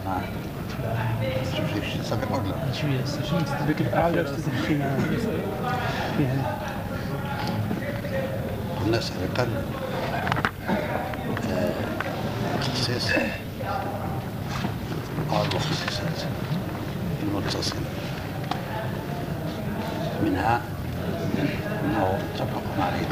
نعم. شوف شيء سابق ولا لا؟ شوية شنو ذيك الأخيرة تحكينا فيها؟ قلنا سابقا تخصيص بعض المخصصات المتصلة منها أنه متفق عليه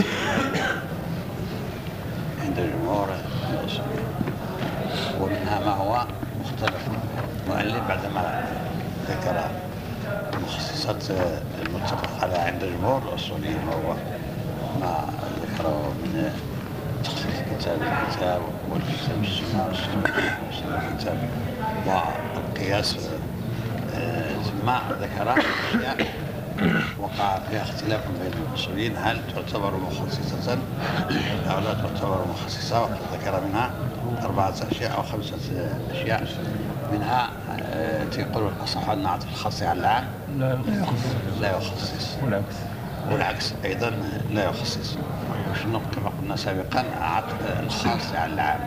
عند الجمهور الأصولي، ومنها ما هو مختلف. المؤلف بعدما ذكر المخصصات المتفق عليها عند الجمهور الأصوليين وهو ما ذكره من تخصيص الكتاب والسنة الكتاب والقياس، ثم ذكر أشياء وقع فيها اختلاف بين الأصوليين هل تعتبر مخصصة أو لا تعتبر مخصصة، وقد ذكر منها 4 أشياء أو 5 أشياء. منها تقول الأصح أن عطف الخاص على العام لا يخصص، والعكس أيضا لا يخصص. وشنو كما قلنا سابقا عطف الخاص على العام.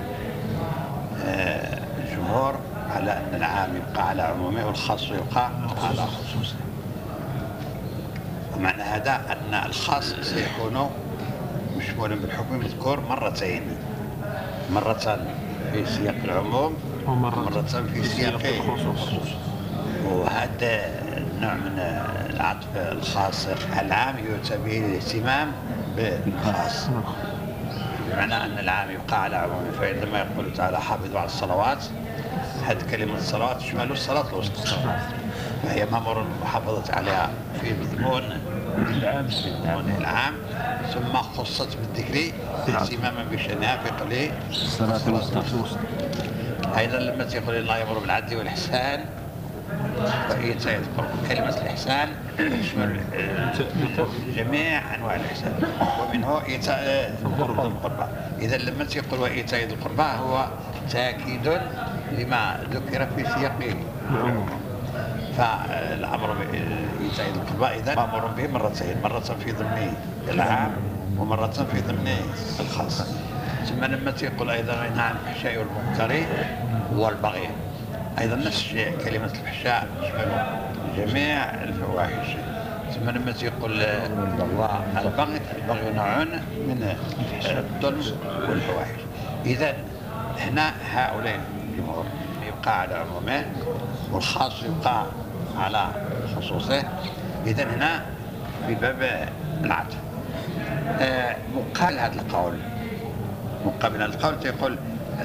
الجمهور على أن العام يبقى على عمومه والخاص يبقى على خصوصه، ومعنى هذا أن الخاص سيكون مشمولا بالحكم المذكور مرة في سياق العموم ومرة في سياق الخصوص. وهذا النوع من العطف الخاص على العام يؤتى به الاهتمام بالخاص، بمعنى أن العام يبقى على عمومه. فعندما يقول تعالى حافظوا على الصلوات، هذه كلمة الصلوات تشمل الصلاة الوسطى، فهي مأمور بالمحافظة عليها في مضمون العام، ثم خصت بالذكر اهتماما بشأنها في قوله الصلاة الوسطى. أيضا لما تقول الله يأمر بالعدل والإحسان وإيتاء القربى، كلمة الإحسان تشمل جميع أنواع الإحسان ومنه إيتاء القربى. إذا لما تقول وإيتاء ذي القربى هو تأكيد لما ذكر في سياق العموم. فالأمر بإيتاء ذي القربى إذا مأمور به مرتين، مرة في ضمن العام ومرة في ضمن الخاص. ثم لما تقول أيضا عن الفحشاء والمنكر والبغي، أيضا نفس الشيء، كلمة الفحشاء تشمل جميع الفواحش. ثم لما تقول البغي نوع من الظلم والفواحش. إذا هنا هؤلاء الجمهور يبقى على عمومه والخاص يبقى على خصوصه. إذا هنا في باب العطف مقابل هذا القول، مقابل هذا القول تقول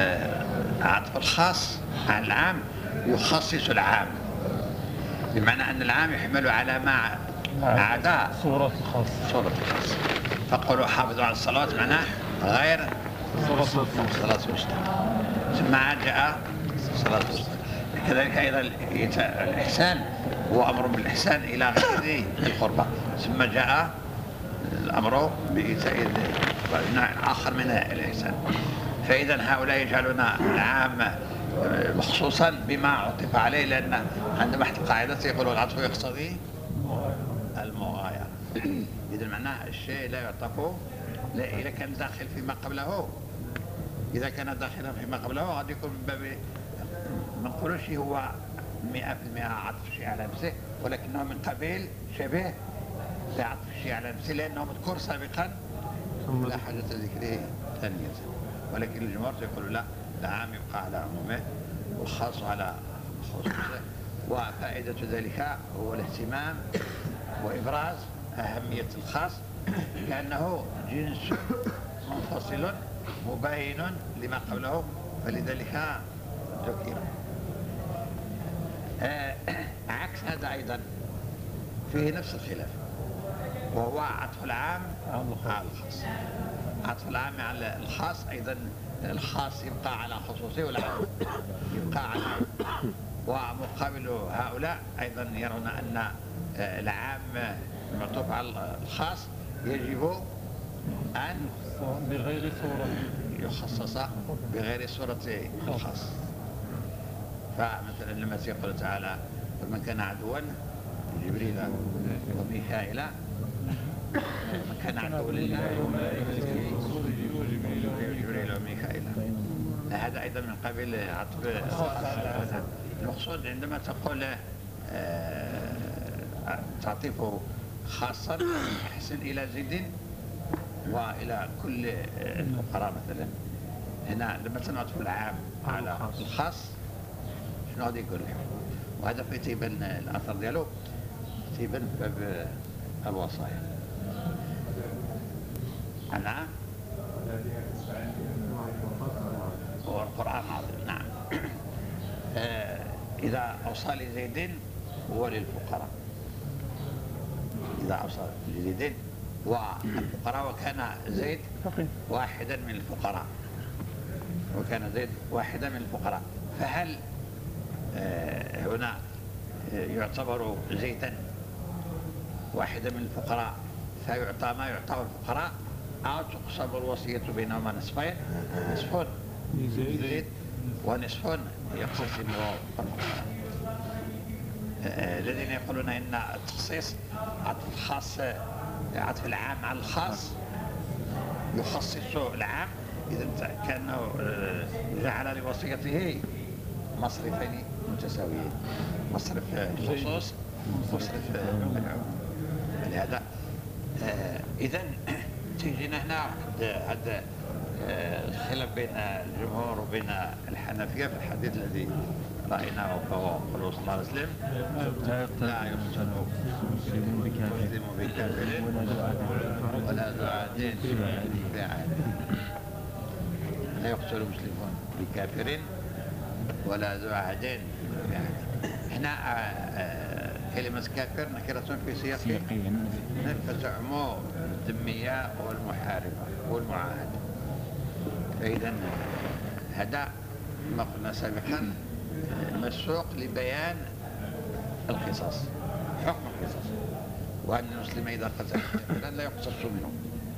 عطف الخاص على العام يخصص العام، بمعنى أن العام يحمل على ما عدا صورة الخاص. فقولوا حافظوا على الصلوات معناه غير صلاة الوسطى، ثم جاء صلاة الوسطى. كذلك أيضا الإحسان هو أمر بالإحسان إلى غير القربى، ثم جاء الأمر بإيتاء نوع آخر من الإحسان. فإذا هؤلاء يجعلون العام مخصوصا بما عطف عليه، لأن عندما تحت القاعدة يقول العطف يقتضي المغايرة. إذا معناه الشيء لا يعطف إذا كان داخل فيما قبله، إذا كان داخلا فيما قبله قد يكون من باب ما نقولوش هو 100% عطف الشيء على نفسه، ولكنه من قبيل شبه لعطف الشيء على نفسه لأنه مذكور سابقا لا حاجة ذكره ثانية. ولكن الجمهور يقول لا، العام يبقى على عمومه والخاص على خصوصه. وفائدة ذلك هو الاهتمام وإبراز أهمية الخاص لأنه جنس منفصل مباين لما قبله، فلذلك ذكر. عكس هذا أيضا فيه نفس الخلاف، وهو عطف العام على الخاص. عطف العام على الخاص أيضا الخاص يبقى على خصوصه والعام يبقى على. ومقابل هؤلاء أيضا يرون أن العام المعطوف على الخاص يجب أن بغير صورة يخصص بغير صورة الخاص. فمثلا لما يقول تعالى من كان عدوا جبريل وميكائيل، من كان عدوا لله جبريل وميكائيل، هذا أيضا من قبيل عطف. المقصود عندما تقول تعطيفه خاصا أحسن إلى زيد وإلى كل الفقراء مثلا. هنا لما تنعطف العام على الخاص شنو غادي يقول لهم؟ وهذا في تيبان الأثر ديالو تيبان في باب الوصايا. نعم والقرآن العظيم. نعم. إذا أوصى لزيد وللفقراء، إذا أوصى لزيد والفقراء وكان زيد واحدا من الفقراء، وكان زيد واحدا من الفقراء، فهل هنا يعتبر زيدا واحدا من الفقراء فيعطى ما يعطاه الفقراء، أو تقسم الوصية بينهما نصفين، نصف لزيد ونصف يقتسمه الفقراء. الذين يقولون إن التخصيص عطف الخاص، عطف العام على الخاص يخصص العام، إذا كأنه جعل لوصيته مصرفين متساويين، مصرف الخصوص ومصرف العموم. لهذا إذا تيجينا هنا هذا الخلاف بين الجمهور وبين الحنفية في الحديث الذي رأيناه، فهو قوله صلى الله عليه وسلم: لا يقتل مسلم بكافر ولا ذو عهد في عهد. لا يقتل مسلم بكافر ولا ذو عهد في عهد. هنا كلمة كافر نكرة في سياق فتعم الذمية والمحاربة والمعاهدة. فإذا هذا ما قلنا سابقا مسوق لبيان القصاص، حكم القصاص، وأن المسلم إذا قتل كافرا لا يقتص منه.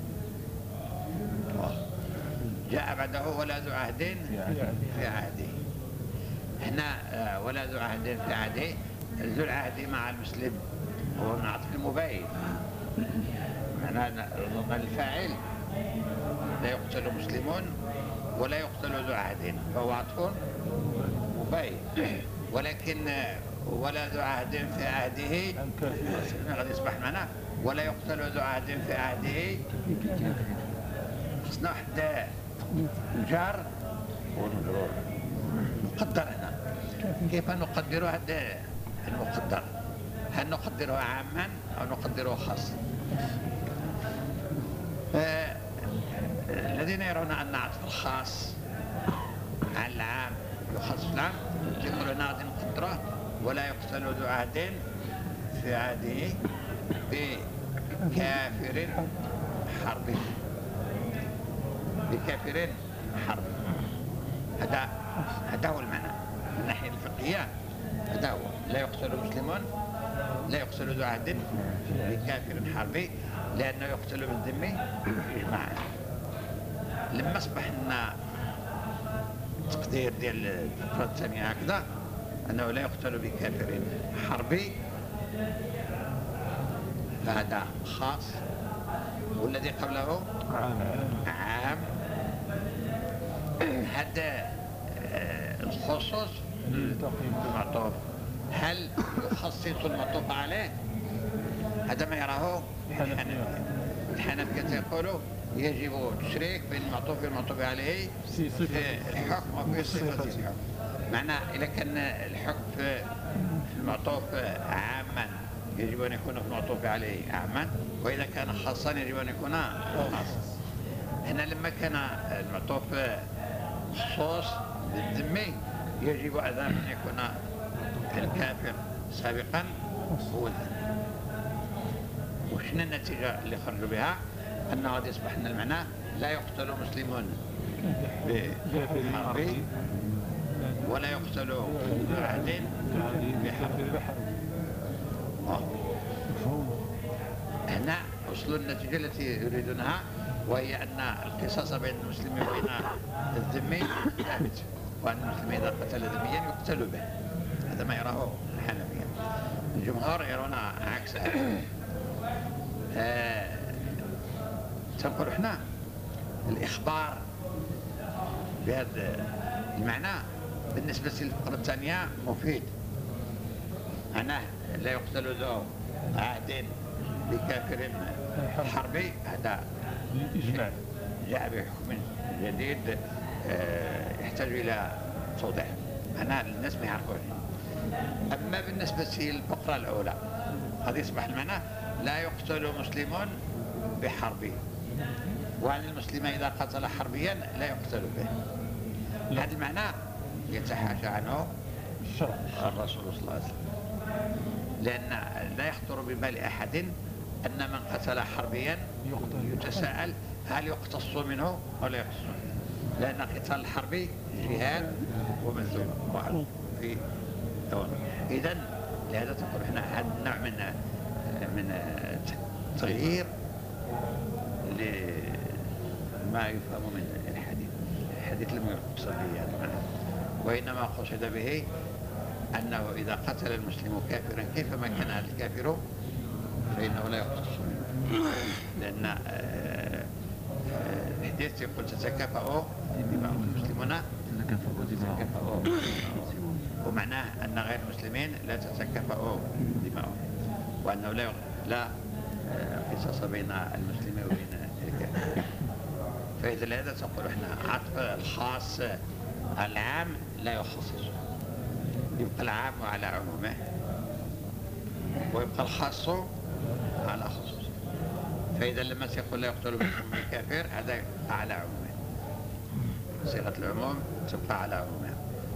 جاء بعده ولا ذو عهد في عهده. هنا ولا ذو عهد في عهده، ذو العهد مع المسلم هو من عطف المباين، معناه الفاعل لا يقتل مسلمون ولا يقتل ذو عهد، فهو عطف مباين. ولكن ولا ذو عهد في عهده غادي يصبح معنا ولا يقتل ذو عهد في عهده. خصنا واحد الجار والمجرور نقدر هنا. كيف نقدر هذا المقدر؟ هل نقدره عاما أو نقدره خاصا؟ الذين يرون أن عطف الخاص على العام يخصص العام يقولون غادي نقدره ولا يقتل ذو عهد في عهده بكافر حربي، بكافر حربي. هذا هو المعنى من الناحية الفقهية. هذا هو لا يقتل مسلمون، لا يقتل ذو عهد بكافر حربي، لأنه يقتل بالذمي إجماعا. لما أصبح لنا التقدير ديال الفقرة الثانية هكذا أنه لا يقتل بكافر حربي، فهذا خاص، والذي قبله عام. هذا الخصوص المعطوف، هل يخصص المعطوف عليه؟ هذا ما يراه الحنفية يقولوا يجب التشريك بين المعطوف والمعطوف عليه في الحكم وفي صفة الحكم. معنى إذا كان الحكم في المعطوف عاما يجب أن يكون في المعطوف عليه عاما، وإذا كان خاصا يجب أن يكون خاصا. هنا لما كان المعطوف خصوص للذمي يجب أيضا أن يكون الكافر سابقا هو الذمي. وشنا النتيجة اللي خرجوا بها؟ أنه قد يصبح لنا المعنى لا يقتل مسلمون بحرب ولا يقتل بعهد بحرب. هنا وصلوا النتيجة التي يريدونها، وهي أن القصاص بين المسلم وبين الذمي ثابت، وأن المسلم إذا قتل ذميا يقتل به. هذا ما يراه الحنفية. الجمهور يرون عكس هذا. تنقل احنا الإخبار بهذا المعنى بالنسبة للفقرة الثانية مفيد، معناه لا يقتل ذو عهد بكافر حربي، هذا الإجماع. جاء بحكم جديد يحتاج إلى توضيح، معناه الناس ما يعرفوش. أما بالنسبة للفقرة الأولى قد يصبح المعنى لا يقتل مسلم بحربه، وأن المسلم إذا قتل حربيا لا يقتل به. هذا المعنى يتحاشى عنه الشرع. الرسول صلى الله عليه وسلم، لأن لا يخطر ببال أحد أن من قتل حربيا يتساءل هل يقتص منه ولا يقتص منه، لأن قتال الحربي جهاد ومذموم في دون. إذن لهذا تقول احنا هذا النوع من تغيير لما يفهم من الحديث لم يقصد به هذا المعنى، وإنما قصد به أنه إذا قتل المسلم كافرا كيفما كان هذا الكافر فإنه لا يقتص منه، لأن الحديث يقول تتكافأ دماء المسلمون تتكافأ، ومعناه أن غير المسلمين لا تتكافأ دماؤهم، وأنه لا قصاص بين المسلم وبين الكافر. فإذا لهذا تقول احنا عطف الخاص العام لا يخصصه، يبقى العام على عمومه ويبقى الخاص على خصوصه. فإذا لما تقول لا يقتل مسلم بكافر هذا يبقى على عمومه، صيغة العموم تبقى على عمومها.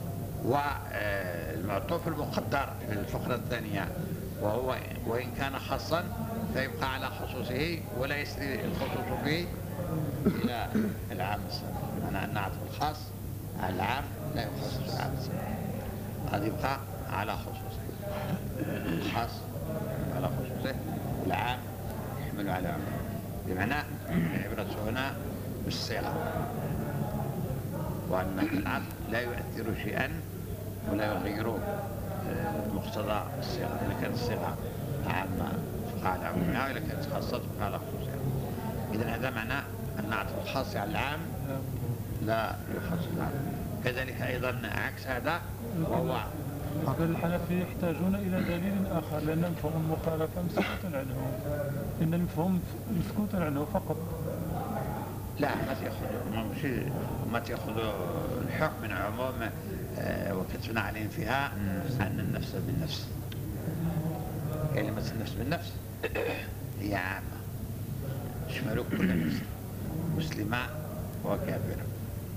والمعطوف المقدر في الفقرة الثانية وهو وإن كان خاصا فيبقى على خصوصه ولا يسري الخصوص فيه إلى العام السابق، معنى أن عطف الخاص على العام لا يخصص العام السابق، هذا يبقى على خصوصه، الخاص على خصوصه والعام يحمل على عمومه، بمعنى العبرة هنا بالصيغة، وأن العطف لا يؤثر شيئا ولا يغير مقتضى الصيغة. إذا كانت الصيغة عامة تبقى على عمومها، وإذا كانت خاصة تبقى على خصوصها. إذن هذا معنى أن عطف الخاص على العام لا يخصص العام. كذلك أيضا عكس هذا وهو وقال الحنفية يحتاجون إلى دليل آخر لأن مفهوم المخالفة مسكوت عنه، إن المفهوم مسكوت عنه فقط. لا ما تأخذوا الحكم من عموم وكتبنا عليهم فيها أن النفس بالنفس، كلمة النفس بالنفس هي عامة تشمل كل نفس مسلمة وكافرة.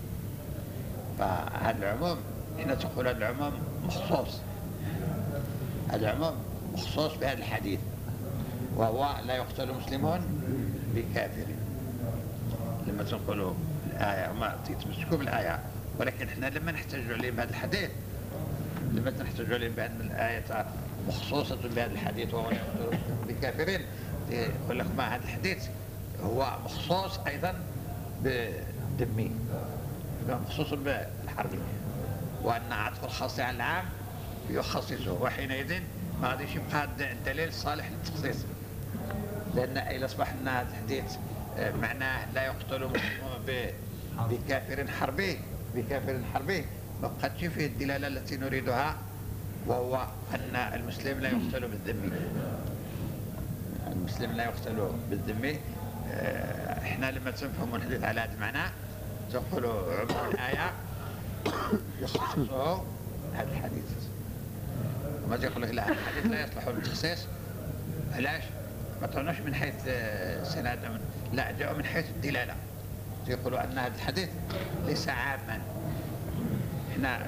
فهذا العموم احنا تقول هذا العموم مخصوص، هذا العموم مخصوص بهذا الحديث وهو لا يقتل مسلمون بكافر. لما تنقلوا الآية وما تتمسكوا بالآية، ولكن احنا لما نحتاج عليهم بهذا الحديث، لما نحتاج عليهم بأن الآية مخصوصة بهذا الحديث وهو لا يقتل بكافرين، يقول لك ما هذا الحديث هو مخصوص أيضا بالذمي، مخصوص بالحربي، وأن عطف الخاص على العام يخصصه، وحينئذ ما غاديش يبقى الدليل صالح للتخصيص، لأن إذا أصبح أن هذا الحديث معناه لا يقتل مسلم بكافر حربي ما بقتش فيه الدلالة التي نريدها، وهو أن المسلم لا يقتل بالذمي. المسلم لا يقتل بالذمي. احنا لما تفهموا الحديث على هذا المعنى تقولوا عموم الآية يخصصه هذا الحديث، وما تقول لك لا هذا الحديث لا يصلح للتخصيص. علاش؟ ما تعنوش من حيث سند، لا جاءوا من حيث الدلالة، يقولوا أن هذا الحديث ليس عاما، احنا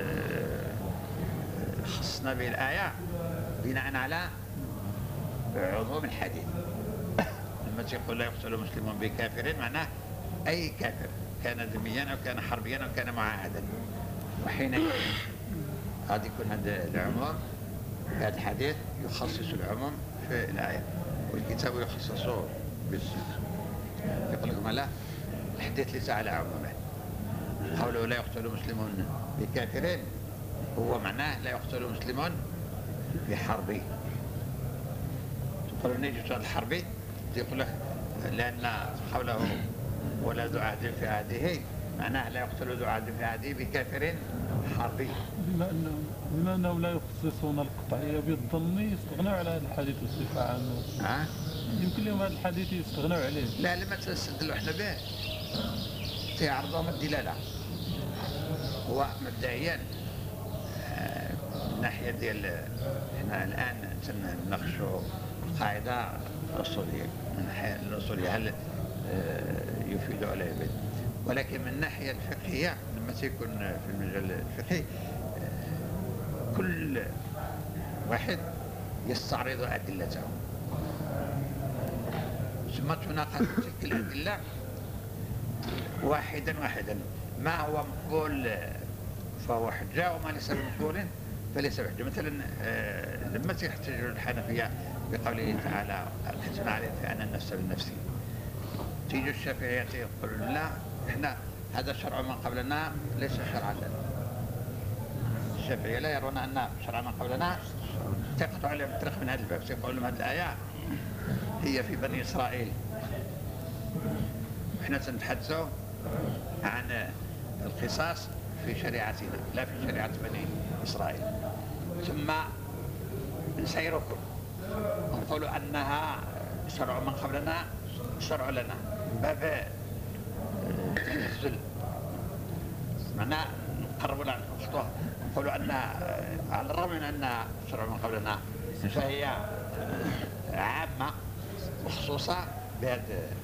خصصنا به الآية بناء على عموم الحديث. لما تقول لا يقتل مسلم بكافر معناه أي كافر كان ذميا أو كان حربيا أو كان معاهدا، وحينئذ هذا يكون هذا العموم، هذا الحديث يخصص العموم في الآية، والكتاب يخصصه بالسنة. يقول لكم لا، الحديث ليس على عمومه. قوله لا يقتل مسلم بكافرين هو معناه لا يقتل مسلم بحربي. تقول نيجي على الحربي يقول لك لأن قوله ولا ذو عهد في عهده معناه لا يقتل ذو عهد في عهده بكافر حربية. بما أنهم لا يخصصون القطعية بالظن يستغنوا على هذا الحديث بصفة عامة. يمكن لهم هذا الحديث يستغنوا عليه. لا، لما تستدلوا احنا به تعرضهم الدلالة. هو مبدئيا من ناحية ديال احنا الآن نناقشوا القاعدة الأصولية من ناحية الأصولية هل يفيد ولا يفيد، ولكن من الناحية الفقهية لما تكون في المجال الفقهي كل واحد يستعرض أدلته ثم تناقش تلك الأدلة واحدا ما هو مقبول فهو حجة وما ليس بمقبول فليس بحجة. مثلا لما تحتج الحنفية بقوله تعالى الحسن عليه فأنا النفس بالنفس، تيجي الشافعية يقول لا احنا هذا شرع من قبلنا ليس شرعا لنا. الشافعية لا يرون أن شرع من قبلنا تقطع عليهم الطريق من هذا الباب. سيقول لهم هذه الآية هي في بني إسرائيل، احنا سنتحدثوا عن القصاص في شريعتنا لا في شريعة بني إسرائيل. ثم نسيركم ونقول أنها شرع من قبلنا شرع لنا باب التنزل، معناه نقربوا لها الخطوة نقولوا أن على الرغم من أنها شرع من قبلنا فهي عامة وخصوصا بهذا.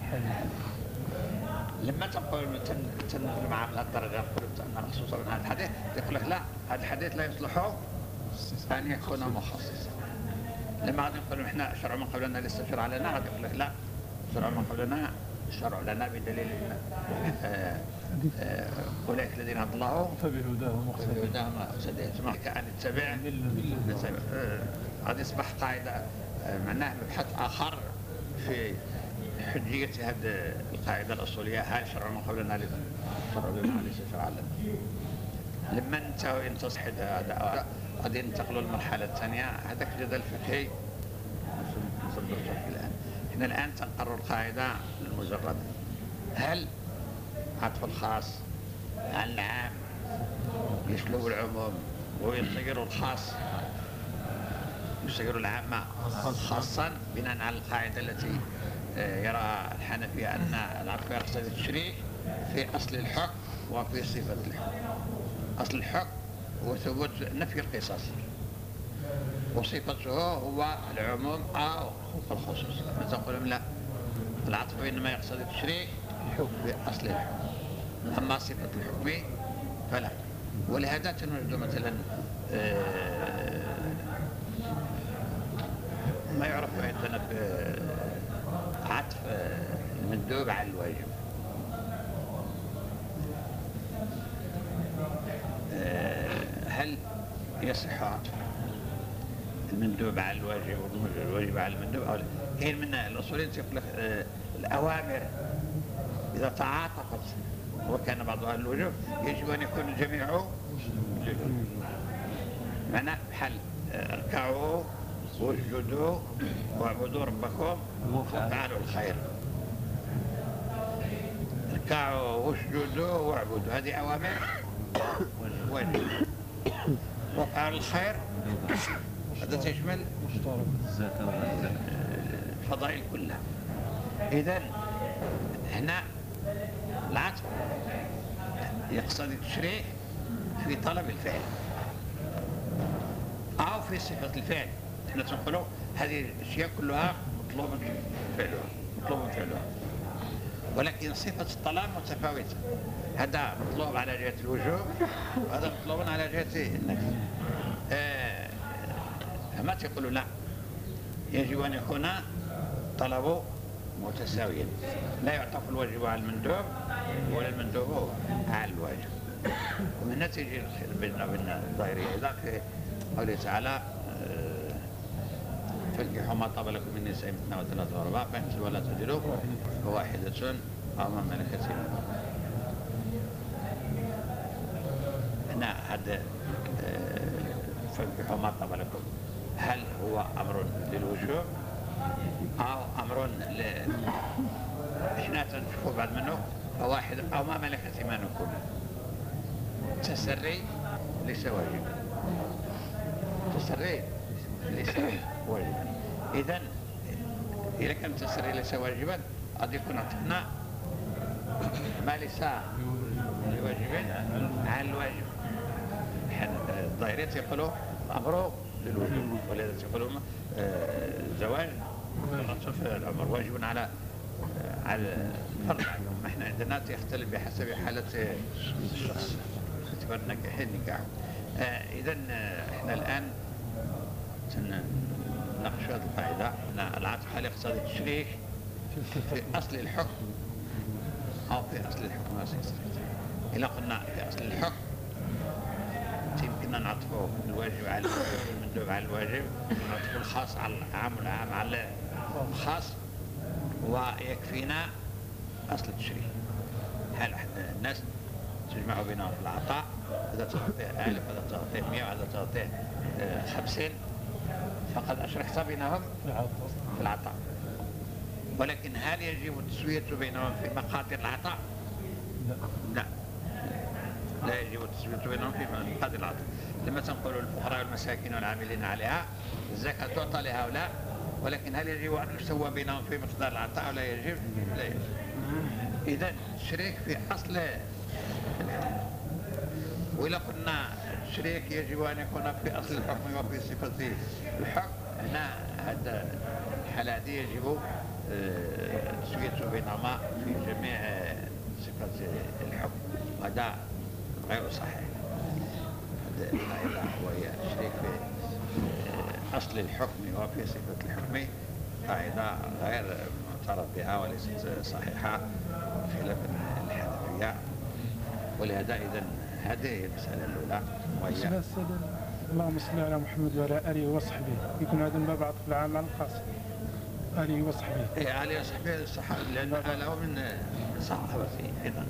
لما تنقل تنزل معها من الدرجة نقول أنها مخصوصة من هذا الحديث يقول لك لا هذا الحديث لا يصلح أن يكون مخصصا. لما غادي نقول احنا شرع من قبلنا ليس شرع لنا غادي يقول لك لا شرع من قبلنا شرع لنا بدليل أولئك الذين هدى الله فبهداهم مقتدي ثم كأن نتبع غادي يصبح قاعدة معناه مبحث آخر في حجية هذه القاعدة الأصولية هل شرع من قبلنا شرع لنا ليس شرع لنا. لما انتهوا ينتصح هذا غادي ينتقلوا للمرحلة الثانية هذاك الجدل الفقهي نصدر فيه الآن. احنا الآن تنقرر القاعدة المجردة هل عطف الخاص على العام يشلو العموم ويصير الخاص يصير العامة خاصا بناء على القاعدة التي يرى الحنفية أن العطف يقتضي التشريك في أصل الحكم وفي صفة الحكم. أصل الحكم هو ثبوت نفي القصاص وصفته هو العموم أو الخصوص. تقول لا العطف إنما يقتضي التشريك في أصل الحكم أما صفة الحكم فلا. ولهذا تنوجد مثلا ما يعرف عندنا بعطف المندوب على الواجب. هل يصح عطف المندوب على الواجب والواجب على المندوب أو لا؟ كاين من الأصوليين يقول لك الأوامر إذا تعاطفت وكان بعضها الوجوب يجب أن يكون الجميع للوجوب. معناه بحال اركعوا واسجدوا واعبدوا ربكم وافعلوا الخير. اركعوا واسجدوا واعبدوا هذه أوامر واجب. وافعلوا الخير هذا تشمل الفضائل كلها. إذن هنا العطف يقتضي التشريع في طلب الفعل أو في صفة الفعل. احنا تنقلوا هذه الأشياء كلها مطلوب فعلها ولكن صفة الطلب متفاوتة. هذا مطلوب على جهة الوجوب وهذا مطلوب على جهة النفي. ما تقولوا لا يجب أن يكون طلبه متساويا لا يعطف الواجب على المندوب ولا المندوب على الواجب. ومن نتيجة بيننا وبين الظاهرية إذا في قوله تعالى فانكحوا ما طاب لكم من النساء مثنى وثلاث ورباع فإن ولا تجدوا فواحدة أو ما ملكت يمينكم. هنا هذا فانكحوا ما طاب لكم هل هو أمر للوجوب أو أمر إحنا تنشوفوا بعد منه فواحد أو ما ملكت يمينكم تسري ليس واجبا، التسري ليس واجبا. إذا إذا كان التسري ليس واجبا قد يكون عطفنا ما ليس بواجب عن الواجب. الظاهرية يقولوا الأمر للوجوب، ولذا يقولون الزواج الأمر واجب على الفرد. احنا عندنا يختلف بحسب حالة الشخص، اختبار النكاح. إذا احنا الآن سنناقش هذه القاعدة أن العطف هل يقتضي التشريك في أصل الحكم أو في أصل الحكم. إذا قلنا في أصل الحكم يمكننا نعطفه الواجب على المندوب على الواجب، ونعطفه الخاص على العام والعام على الخاص، ويكفينا أصل التشريك. هل الناس تجمع بينهم في العطاء، هذا تعطيه 1000 هذا تعطيه 100 وهذا تعطيه 50، فقد أشركت بينهم في العطاء. ولكن هل يجب التسوية بينهم في مقادير العطاء؟ لا يجب التسوية بينهم في مقادير العطاء. لما تنقول الفقراء والمساكين والعاملين عليها الزكاة تعطى لهؤلاء، ولكن هل يجب أن يسوى بينهم في مقدار العطاء أو لا يجب؟ لا يجب. إذا الشريك في أصل الحكم. وإذا قلنا الشريك يجب أن يكون في أصل الحكم وفي صفة الحكم، هنا هذا الحالة هذه يجب التسوية بينهما في جميع صفات الحكم، وهذا غير صحيح. هذا القاعدة وهي الشريك في أصل الحكم وفي صفة الحكم قاعدة غير معترف بها وليست صحيحة خلاف الحنفية. ولهذا إذا هذه المسألة الأولى وهي اللهم صل على محمد وعلى آله وصحبه. يكون هذا من باب عطف العام على الخاص، آله وصحبه. إيه آله وصحبه الصحابة، لأن آله من صحابة أيضا.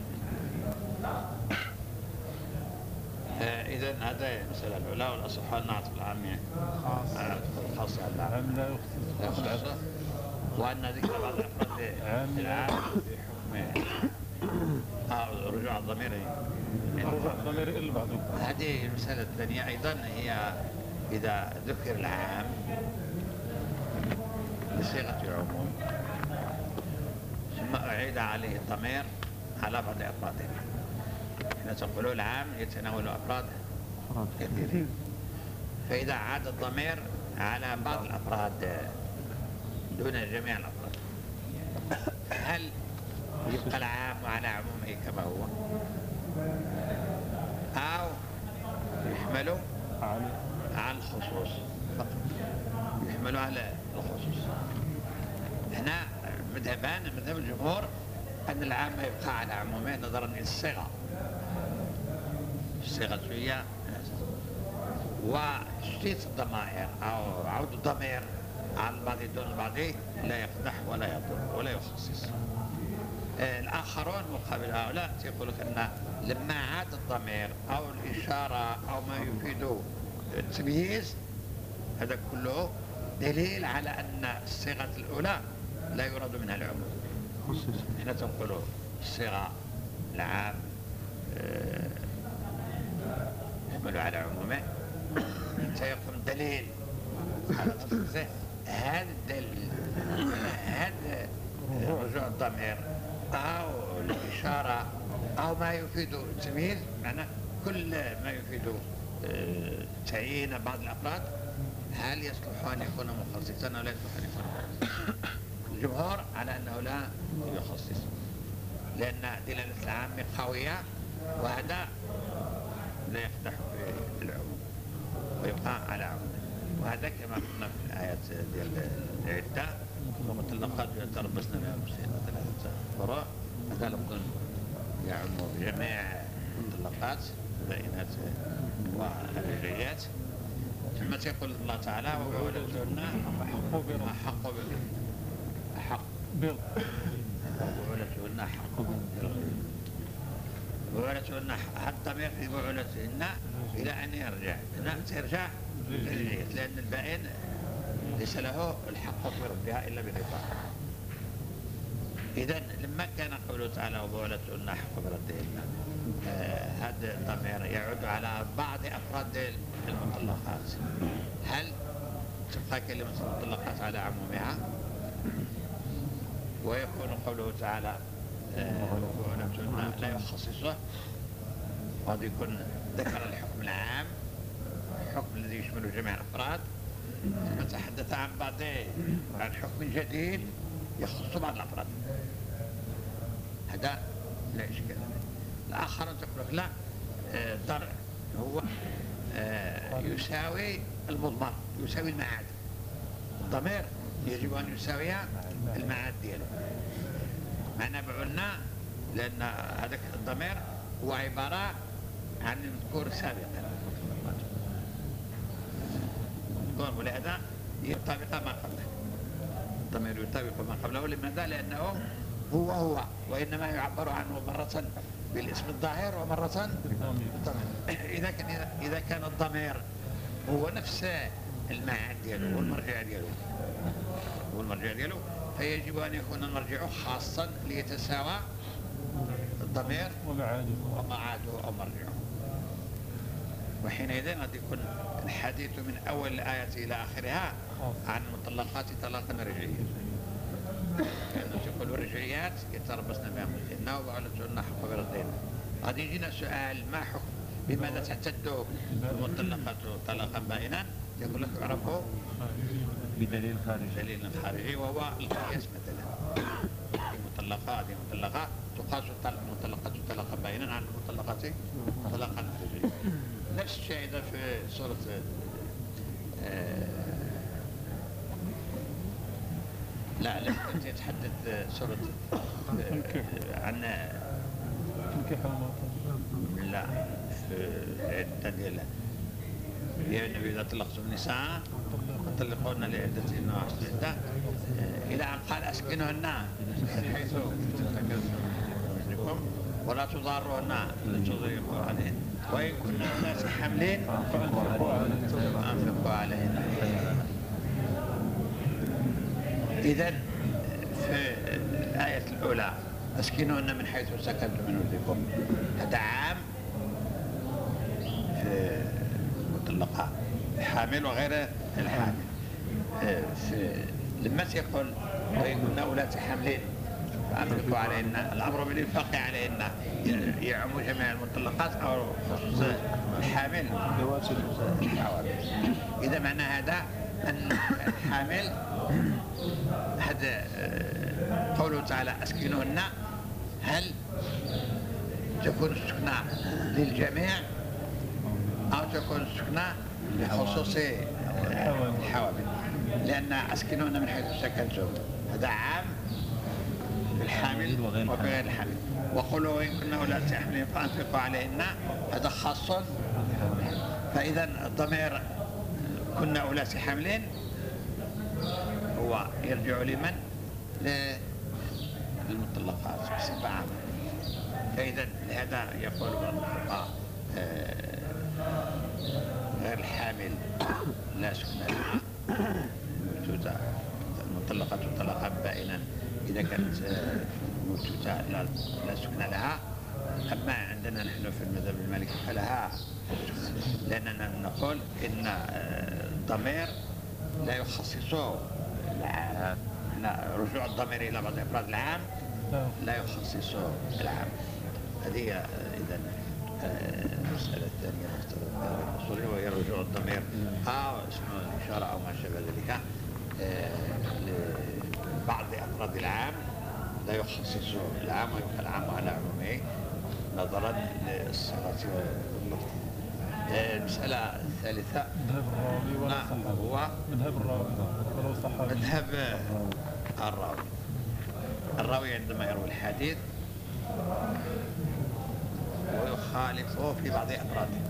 إذا هذا المسألة الأولى، والأصح أن نعطف العام الخاص على العام لا يخصص، وأن ذكر بعض الأفراد العام في حكم رجوع الضمير إلى بعضه. هذه المسألة الثانية أيضا هي إذا ذكر العام بصيغة العموم ثم أعيد عليه الضمير على بعض أفراده. احنا تقولوا العام يتناول أفراد كثيرين، فإذا عاد الضمير على بعض الأفراد دون جميع الأفراد، هل يبقى العام على عمومه كما هو أو يحمل على الخصوص فقط؟ يحمل على الخصوص. هنا مذهبان، مذهب الجمهور أن العام يبقى على عمومه نظرا إلى الصيغة. الصيغة هي وتشتيت الضمائر أو عود الضمير على البعض دون البعض لا يقدح ولا يضر ولا يخصص. الآخرون مقابل هؤلاء يقول لك أن لما عاد الضمير أو الإشارة أو ما يفيد التمييز هذا كله دليل على أن الصيغة الأولى لا يراد منها العموم. احنا تنقل الصيغة العام يحمل على عمومه حتى يكون دليل على تخصيصه. هذا الدليل، هذا رجوع الضمير أو الإشارة أو ما يفيد التمييز، معناه كل ما يفيد تعيين بعض الأفراد هل يصلح أن يكون مخصصا أو لا يصلح أن يكون مخصصا؟ الجمهور على أنه لا يخصص، لأن دلالة العام قوية وهذا لا يقدح في العموم ويبقى على عموم. وهذا كما قلنا في الآيات ديال العدة ومطلقات يتربصن بأنفسهن 3 قروء، هذا لفظ يعم بجميع المطلقات البائنات والرجعيات. ثم يقول الله تعالى وبعولتهن أحق وبعولتهن أحق وبعولتهن الضمير في بعولتهن إلى أن يرجع، ترجع للرجعيات، لأن البائن ليس له الحق في ردها إلا بغطاء. إذا لما كان قوله تعالى وبعولتهن أحق بردهن هذا الضمير يعود على بعض أفراد المطلقات، هل تبقى كلمة المطلقات على عمومها ويكون قوله تعالى وبعولتهن لا يخصصه، قد يكون ذكر الحكم العام الحكم الذي يشمل جميع الأفراد ثم تحدث عن عن حكم جديد يخص بعض الأفراد، هذا لا إشكال. الآخر تقول لك لا، الضرع هو يساوي المضمر، يساوي المعاد، الضمير يجب أن يساوي المعاد دياله. معنا بعلنا لأن هذاك الضمير هو عبارة عن المذكور سابقا، ولهذا يطابق ما قبله، الضمير يطابق ما قبله. لماذا؟ لأنه هو وإنما يعبر عنه مرة بالاسم الظاهر ومرة بالضمير. إذا كان الضمير هو نفس المعاد دياله والمرجع دياله فيجب أن يكون المرجع خاصا ليتساوى الضمير ومعاده أو مرجعه، وحينئذ قد يكون الحديث من أول الآية إلى آخرها عن المطلقات طلاقا رجعيا، لأنه يقول الرجعيات يتربصن بأنفسهن وبعولتهن حق بردهن. قد يجينا سؤال ما حكم بماذا تعتد المطلقات طلاقا بائنا؟ يقول لك اعرفه بدليل خارجي وهو القياس. مثلا مطلقة تقاس المطلقات طلاقا بائنا عن المطلقات طلاقا رجعيا. نفس الشيء إذا في سورة لا كنت يتحدث سورة عن لا في العدة ديال يا النبي إذا طلقتم النساء فطلقوهن لعدتهن وأحصوا العدة إلى أن قال أسكنوهن حيث تسكنكم ولا تضاروهن لتضيقوا عليهن وإن كن أولات حمل فأنفقوا عليهن. إذن في الآية الأولى أسكنوهن من حيث سكنتم من وجدكم، هذا عام في المطلقة الحامل وغير الحامل. لما يقول وإن كن أولات حمل فأنفقوا عليهن، الأمر بالإنفاق عليهن يعم جميع المطلقات أو خصوص الحامل الحوامل. إذا معنى هذا أن الحامل هذا قوله تعالى أسكنوهن، هل تكون السكنة للجميع أو تكون السكنة لخصوص الحوامل؟ لأن أسكنوهن من حيث سكنتم هذا عام الحامل وغير الحامل، وقولوا إن كنا أولات حمل فأنفقوا عليهن هذا خاص. فإذا الضمير كنا أولات حمل هو يرجع لمن؟ للمطلقات بصفة عامة. فإذا لهذا يقول بعض الفقهاء غير الحامل لا سكن لها، المطلقة طلاقا بائنا إذا كانت موجودة لا سكن لها. أما عندنا نحن في المذهب المالكي فلها، لأننا نقول إن الضمير لا يخصصه رجوع الضمير إلى بعض أفراد العام لا يخصصه العام. هذه إذا المسألة الثانية الأصولية وهي رجوع الضمير اسمه الإشارة أو ما شابه ذلك لبعض أفراد العام لا يخصصه العام ويبقى العام على عمومه نظرا للصيغة واللفظ. المسألة الثالثة هو مذهب الراوي ولو صحابي. مذهب الراوي عندما يروي الحديث ويخالفه في بعض أفراده،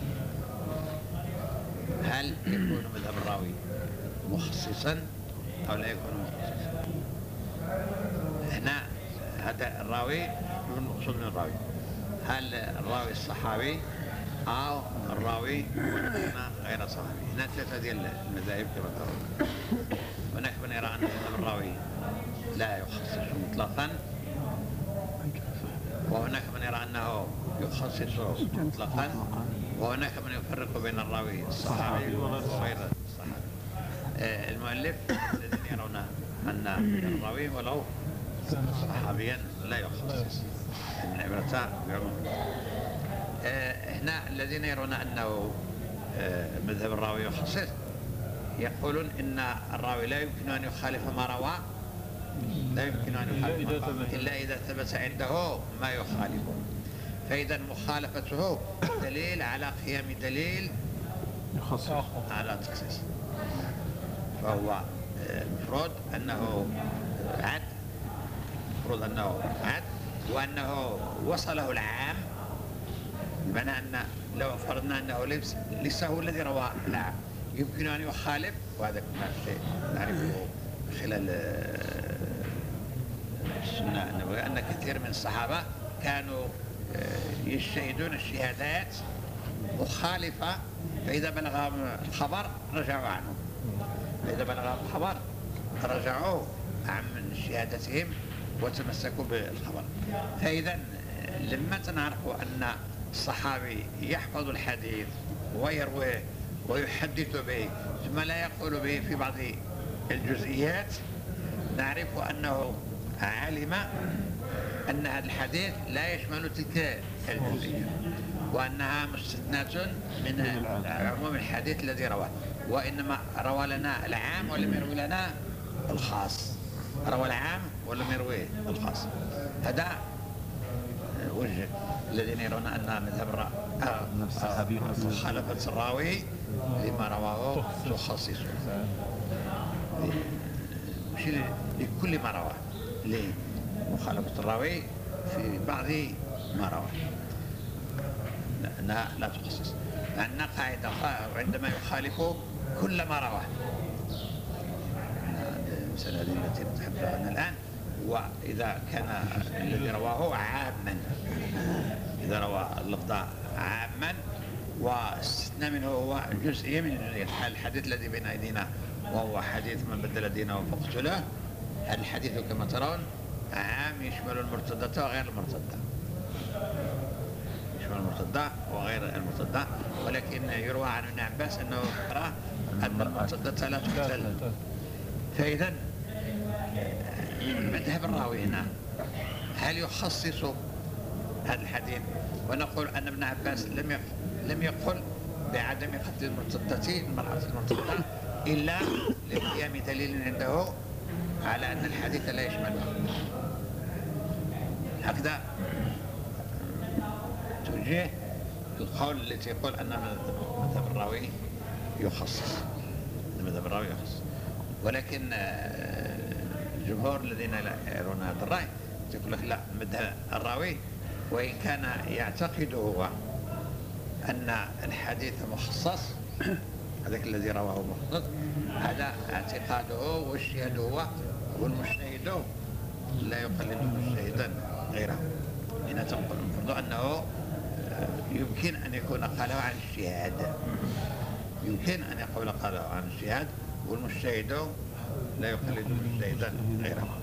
هل يكون مذهب الراوي مخصصا أو لا يكون مخصصا؟ هنا هذا الراوي المقصود من الراوي، هل الراوي الصحابي أو الراوي غير صحابي؟ هنا ثلاثة ديال المذاهب كما ترون. هناك من يرى أن مذهب الراوي لا يخصص مطلقا، وهناك من يرى أنه يخصص مطلقا، وهناك من يفرق بين الراوي الصحابي وغير الصحابي. المؤلف الذين يرون أن الراوي ولو صحابيا لا يخصص، من العبرة بعموم. هنا الذين يرون أنه مذهب الراوي يخصص يقولون إن الراوي لا يمكن أن يخالف ما روى، لا يمكن أن يخالف إلا إذا ثبت عنده ما يخالفه، فإذا مخالفته دليل على قيام دليل يخصص على تخصيص، فهو المفروض أنه عد، المفروض أنه عد، وأنه وصله العام، بمعنى أن لو فرضنا أنه ليس هو الذي روى العام يمكن أن يخالف، وهذا كما شيء نعرفه خلال السنة النبوية أن كثير من الصحابة كانوا يجتهدون الشهادات مخالفة، فإذا بلغهم الخبر رجعوا عنه، فإذا بلغهم الخبر رجعوا عن شهادتهم وتمسكوا بالخبر. فإذا لما نعرف أن الصحابي يحفظ الحديث ويرويه ويحدث به ثم لا يقول به في بعض الجزئيات، نعرف أنه علم أن هذا الحديث لا يشمل تلك الجزئية، وأنها مستثناة من عموم الحديث الذي رواه، وإنما روى لنا العام ولم يروي لنا الخاص، روى العام ولم يروي الخاص. هذا وجه الذين يرون أن مذهب مخالفة الراوي لما رواه تخصصه، مش لكل ما رواه، لمخالفة الراوي في بعض ما رواه لا تخصص، لأن قاعدة عندما يخالف كل ما رواه. المسألة التي نتحدث عنها الآن، وإذا كان الذي رواه عاما، إذا روى اللفظ عاما واستثنى منه هو جزئية من الجزئيات، الحديث الذي بين أيدينا وهو حديث من بدل دينه فاقتله، هذا الحديث كما ترون عام يشمل المرتدة وغير المرتدة، يشمل المرتدة وغير المرتدة، ولكن يروى عن ابن عباس أنه يرى أن المرتدة لا تقتل. فإذا مذهب الراوي هنا هل يخصص هذا الحديث ونقول أن ابن عباس لم يقل بعدم قتل المرأة المرتدة إلا لقيام دليل عنده على أن الحديث لا يشملها، هكذا توجيه القول التي يقول أن مذهب الراوي يخصص، مذهب الراوي يخصص. ولكن الجمهور الذين لا يرون هذا الرأي يقول لك لا، مذهب الراوي وإن كان يعتقد هو أن الحديث مخصص، هذاك الذي رواه مخصص، هذا اعتقاده واجتهاده هو، والمجتهد لا يقلد مجتهدا غيره. هنا تنقل المفروض أنه يمكن أن يكون قاله عن اجتهاد، يمكن أن يقول قاله عن اجتهاد، والمجتهد لا يقلد مجتهدا غيره.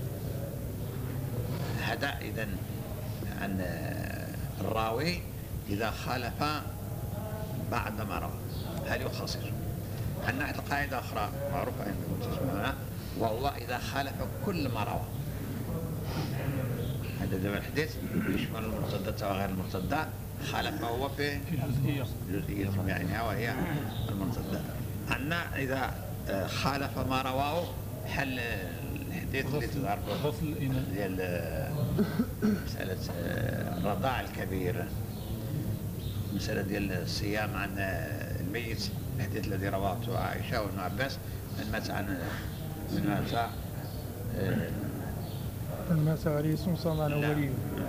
هذا إذن أن الراوي إذا خالف بعد ما روى هل يخصص؟ عندنا قاعدة أخرى معروفة عندكم تسمعونها، وهو إذا خالف كل ما روى. هذا دم الحديث يشمل المرتدة وغير المرتدة، خالف هو في جزئية بعينها وهي المرتدة. عندنا إذا خالف ما رواه حل الحديث اللي تعرفه ديال مسألة الرضاع الكبير، مسألة ديال الصيام عن الميت، الحديث الذي رواه عائشة وابن عباس، من مات عليه صام عنه وليه،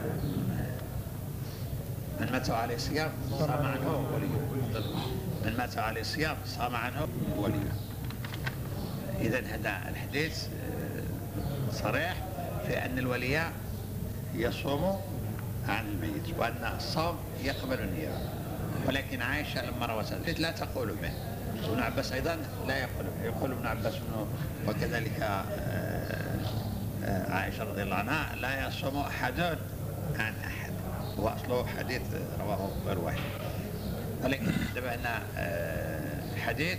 من مات عليه صيام صام عنه وليه، من مات عليه صيام صام عنه وليه. إذن هذا الحديث صريح في أن الولي يصوم عن الميت، وأن الصوم يقبل النية. ولكن عائشة لما روت الحديث لا تقول به، ابن عباس أيضا لا يقول به، يقول ابن عباس وكذلك عائشة رضي الله عنها لا يصوم أحد عن أحد، وأصله حديث رواه غير واحد. ولكن انتبهنا حديث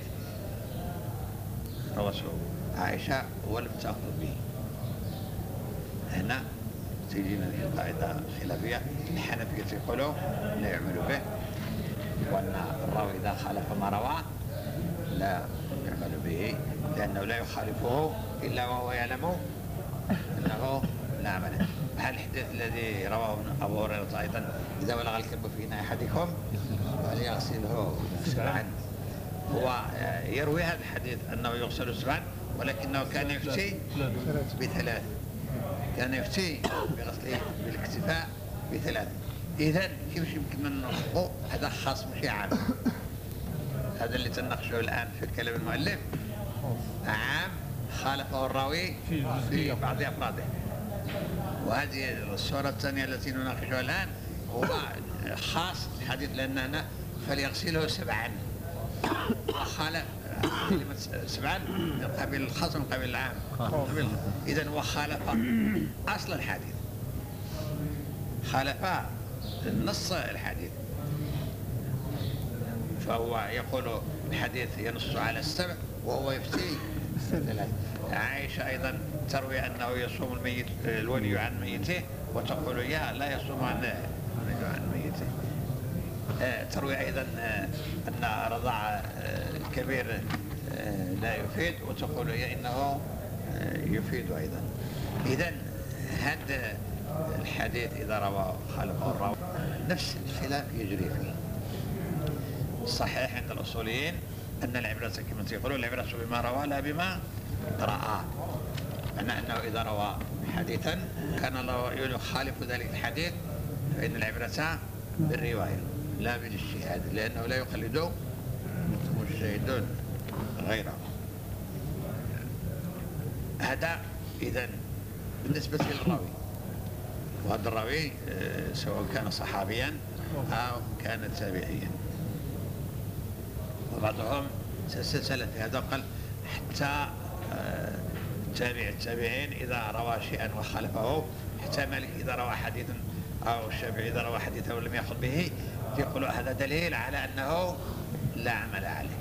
رواه عائشة ولم تأخذ به. هنا تجينا قاعدة خلافية، الحنفية يقولوا لا يعملوا به، وأن الراوي إذا خالف ما رواه لا يعمل به، لأنه لا يخالفه إلا وهو يعلم أنه لا عمل. هذا الحديث الذي رواه أبو هريرة أيضا: إذا ولغ الكلب في إناء أحدكم فليغسله سبعا. هو يروي هذا الحديث أنه يغسل سبعا، ولكنه كان يفتي بثلاث، كان يفتي بغسله بالاكتفاء بثلاث. إذن كيف يمكن أن نطلقه؟ هذا خاص مش عام. هذا اللي تناقشه الآن في كلام المؤلف عام خالفه الراوي في بعض أفراده. وهذه الصورة الثانية التي نناقشها الآن هو خاص الحديث، لأن هنا فليغسله سبعا، وخالف كلمة سبعا من قبيل الخاص من قبيل العام. إذن وخالف أصل الحديث، خالف نص الحديث، فهو يقول الحديث ينص على السبع وهو يفتي ثلاث. عائشة أيضا تروي أنه يصوم الميت الولي عن ميته، وتقول يا لا يصوم عن ميته. تروي أيضا أن رضاع الكبير لا يفيد، وتقول يا إنه يفيد أيضا. إذن هذا الحديث إذا روى خالفه الراوي نفس الخلاف يجري فيه. الصحيح عند الأصوليين أن العبرة كما يقولون العبرة بما روى لا بما رأى، معنى أنه إذا روى حديثا كان الله يخالف ذلك الحديث فإن العبرة بالرواية لا بالاجتهاد، لأنه لا يقلد مجتهدون غيره. هذا إذن بالنسبة للراوي، وهذا الراوي سواء كان صحابيا أو كان تابعيا. وبعضهم سلسلة في هذا قال حتى تابع التابعين إذا روى شيئا وخالفه، حتى مالك إذا روى حديثا أو الشافعي إذا روى حديثا ولم يأخذ به، يقولوا هذا دليل على أنه لا عمل عليه،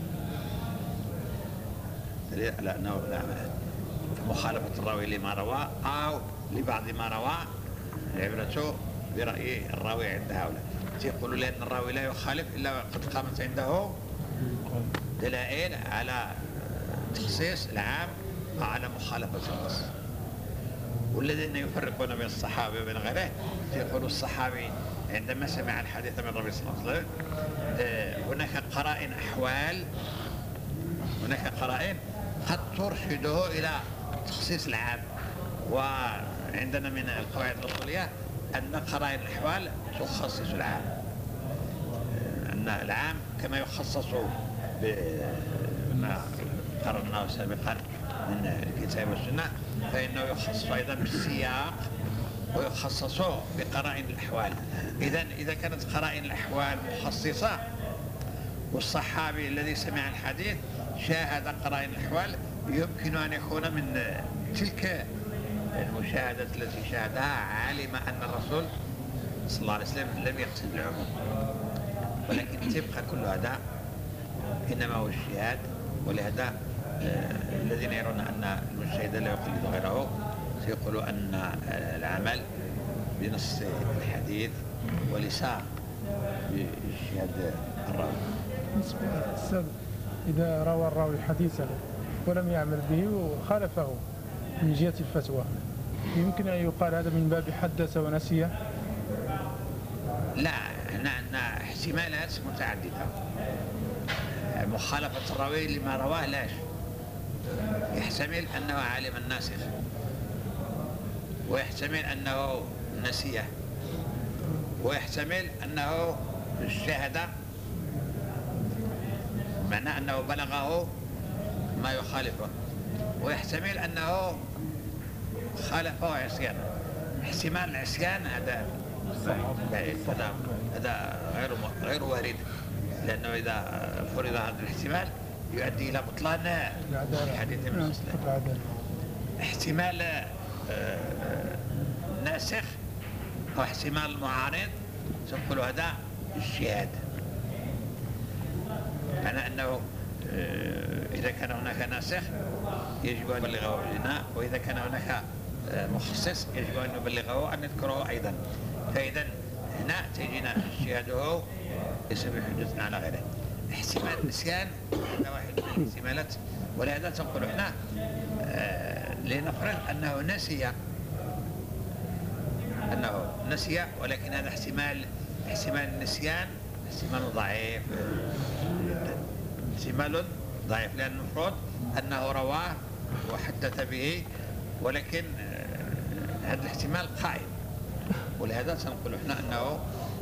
دليل على أنه لا عمل عليه. فمخالفة الراوي لما روى أو لبعض ما روى العبرة برأي الراوي عند هؤلاء. يقولوا لأن الراوي لا يخالف إلا قد قامت عنده دلائل على تخصيص العام وعلى مخالفة النص. والذين يفرقون بين الصحابة وبين غيره يقولوا الصحابي عندما سمع الحديث من النبي صلى الله عليه وسلم هناك قرائن أحوال، هناك قرائن قد ترشده إلى تخصيص العام. وعندنا من القواعد الأصولية أن قرائن الأحوال تخصص العام، أن العام كما يخصص بما قررناه سابقا من الكتاب والسنة فإنه يخصص أيضا بالسياق ويخصص بقرائن الأحوال. إذا كانت قرائن الأحوال مخصصة والصحابي الذي سمع الحديث شاهد قرائن الأحوال، يمكن أن يكون من تلك المشاهدة التي شاهدها علم أن الرسول صلى الله عليه وسلم لم يقصد العموم. ولكن تبقى كل هذا إنما هو اجتهاد. ولهذا الذين يرون أن المجتهد لا يقلد غيره سيقولوا أن العمل بنص الحديث وليس باجتهاد الراوي. بالنسبة للسبب إذا روى الراوي حديثا ولم يعمل به وخالفه من جهة الفتوى، يمكن أن يقال هذا من باب حدث ونسي؟ لا، عندنا احتمالات متعددة. مخالفة الراوي لما رواه لاش، يحتمل أنه عالم الناسخ، ويحتمل أنه نسيه، ويحتمل أنه اجتهد معناه أنه بلغه ما يخالفه، ويحتمل أنه خالفه عصيان. احتمال العصيان هذا غير وارد، لأنه إذا فرض هذا الاحتمال يؤدي إلى بطلان الحديث من أصله. احتمال ناسخ أو احتمال معارض تنقل هذا اجتهاد، معنى أنه إذا كان هناك ناسخ يجب أن يبلغه لنا، وإذا كان هناك مخصص يجب أن نبلغه أن نذكره أيضا. فإذا هنا تجينا اجتهاده ليس بحجة على غيره. احتمال النسيان هذا واحد من الاحتمالات، ولهذا تنقل هنا لنفرض أنه نسي، ولكن هذا احتمال النسيان احتمال ضعيف جدا، لأن المفروض أنه رواه وحدث به، ولكن هذا الاحتمال قائم، ولهذا سنقول احنا أنه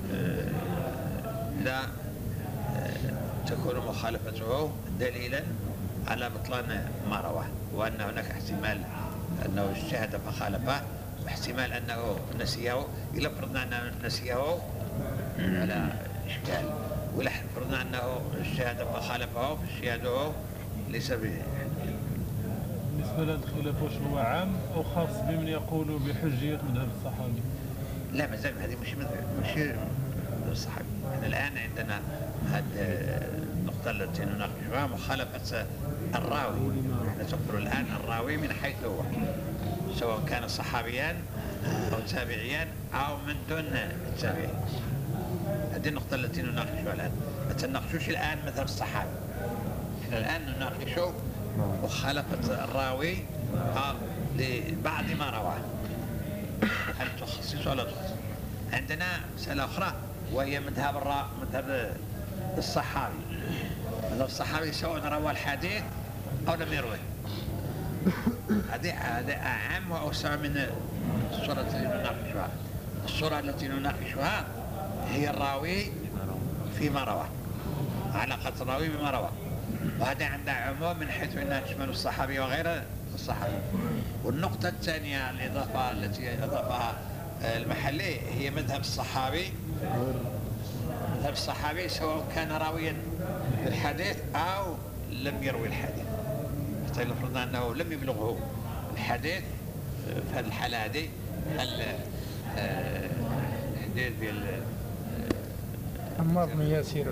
لا تكون مخالفته دليلا على بطلان ما رواه، وأن هناك احتمال أنه اجتهد فخالفه، واحتمال أنه نسيه. إلا فرضنا أنه نسيه على إشكال، ولا فرضنا أنه اجتهد فخالفه فاجتهاده ليس به. بالنسبة لهذا الخلاف واش هو عام أو خاص بمن يقول بحجية مذهب الصحابي؟ لا، مازال هذه مش مذهب الصحابي. احنا الآن عندنا هذه النقطة التي نناقشها مخالفة الراوي. احنا نقول الآن الراوي من حيث هو، سواء كان صحابيا أو تابعيا أو من دون التابعين. هذه النقطة التي نناقشها الآن. ما تناقشوش الآن مذهب الصحابي، احنا الآن نناقش مخالفة الراوي لبعض ما رواه، هل تخصص ولا تخصص. عندنا مسألة أخرى وهي مذهب الصحابي. مذهب الصحابي سواء روى الحديث أو لم يروه. هذا أعم وأوسع من الصورة التي نناقشها. الصورة التي نناقشها هي الراوي فيما روى، علاقة الراوي بما روى، وهذا عندها عموم من حيث أنها تشمل الصحابي وغير الصحابي. والنقطة الثانية الإضافة التي أضافها المحلي هي مذهب الصحابي. مذهب الصحابي سواء كان راويا للحديث أو لم يروي الحديث، حتى لو فرضنا أنه لم يبلغه الحديث، في هذه الحالة هذه الحديث ديال عمار بن ياسر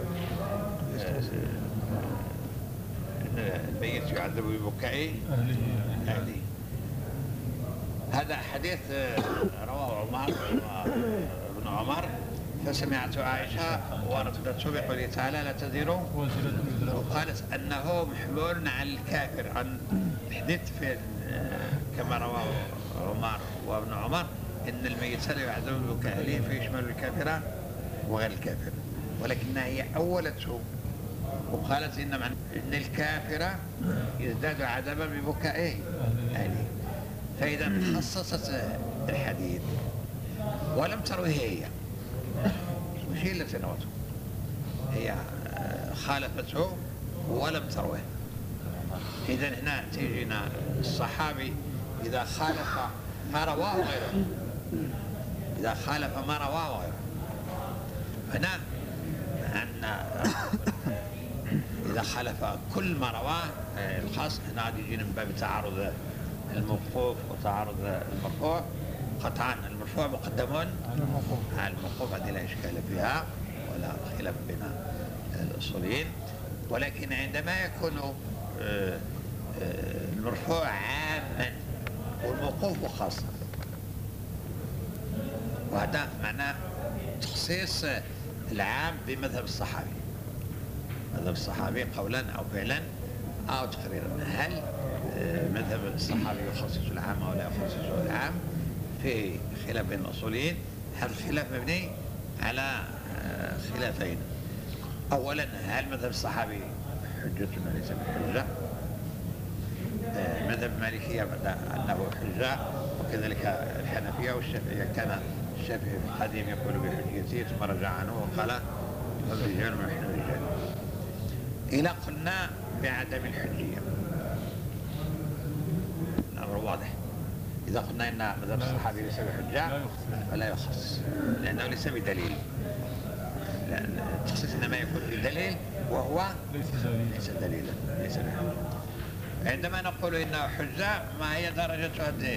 الميت يعذب ببكاء أهله. هذا حديث رواه عمر بن عمر: فسمعت عائشة وردته بقوله تعالى: لا تزر وقالت أنه محمول على الكافر. عن الحديث في كما رواه عمر وابن عمر إن الميت لا يعذب ببكاء أهله فيشمل الكافر وغير الكافر، ولكنها هي أولته وقالت إن الكافر يزداد عذابا ببكائه أهله. فإذا خصصت الحديث ولم تروه هي، مش هي التي روته، هي خالفته ولم تروه. إذا هنا تيجينا الصحابي إذا خالف ما رواه غيره، إذا خالف ما رواه غيره، هنا أن إذا خالف كل ما رواه الخاص، هنا غادي يجينا من باب تعارض الموقوف وتعارض المرفوع. قطعا المرفوع مقدم على الموقوف، هذه لا إشكال فيها ولا خلاف بين الأصوليين، ولكن عندما يكون المرفوع عاما والموقوف خاصا، وهذا معناه تخصيص العام بمذهب الصحابي. مذهب الصحابي قولا أو فعلا أو تقريرا. هل مذهب الصحابي يخصص العام أو لا يخصص العام؟ في خلاف بين الأصوليين. هذا الخلاف مبني على خلافين. أولا، هل مذهب الصحابي حجة وليس بحجة؟ مذهب المالكية أنه حجة، وكذلك الحنفية والشافعية. كان الشافعي في القديم يقول بحجيته ثم رجع عنه وقال الرجال ونحن رجال. إذا قلنا بعدم الحجية الأمر واضح. إذا قلنا إن مذهب الصحابي ليس بحجة فلا يخصص، لأنه ليس بدليل. التخصيص إنما يكون بدليل وهو ليس دليلا، ليس بحجة. عندما نقول إنه حجة، ما هي درجة هذه الحجة؟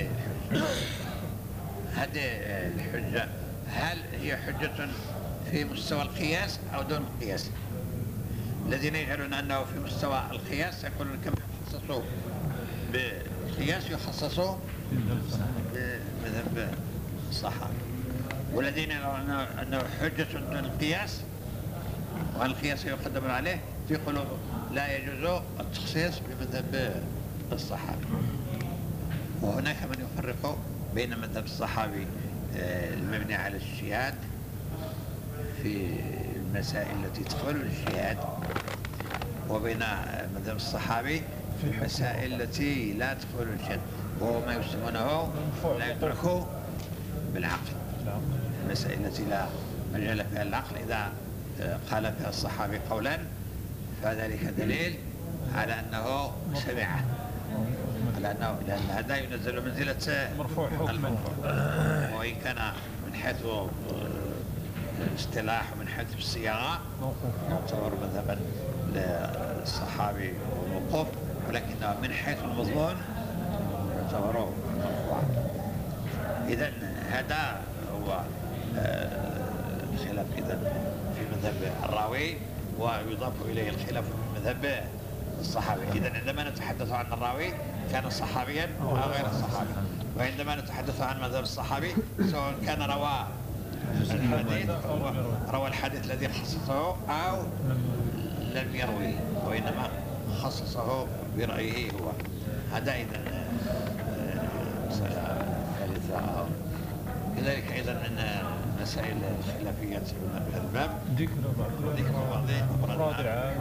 هذه الحجة هل هي حجة في مستوى القياس أو دون القياس؟ الذين يجعلون أنه في مستوى القياس يقولون كما خصصوا بالقياس يخصصوا بمذهب الصحابة، والذين يرون أنه حجة دون القياس وأن القياس يقدم عليه يقولوا لا يجوز التخصيص بمذهب الصحابي. وهناك من يفرق بين مذهب الصحابي المبني على الاجتهاد في المسائل التي تدخل الاجتهاد، وبين مذهب الصحابي في المسائل التي لا تدخل الاجتهاد، وهو ما يسمونه لا يدرك بالعقل. المسائل التي لا مجال فيها العقل إذا قال فيها الصحابي قولا فذلك دليل على أنه سمعه، لأن هذا ينزل منزلة مرفوع حكما، وإن كان من حيث الاصطلاح ومن حيث الصياغة يعتبر مذهبا للصحابي والوقوف، ولكنه من حيث المضمون يعتبر مرفوعا. إذن هذا هو الخلاف إذن في مذهب الراوي، ويضاف إليه الخلاف في مذهب الصحابي. إذن عندما نتحدث عن الراوي كان صحابيا أو غير صحابي، وعندما نتحدث عن مذهب الصحابي سواء كان روى الحديث أو روى الحديث الذي خصصه أو لم يرويه وإنما خصصه برأيه هو. هذا إذن مسألة ثالثة. كذلك أيضا من مسائل الخلافية في الباب ذكر بعض أفراد العام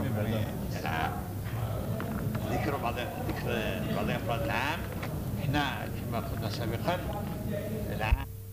ذكر بعض أفراد العام. احنا كما قلنا سابقا العام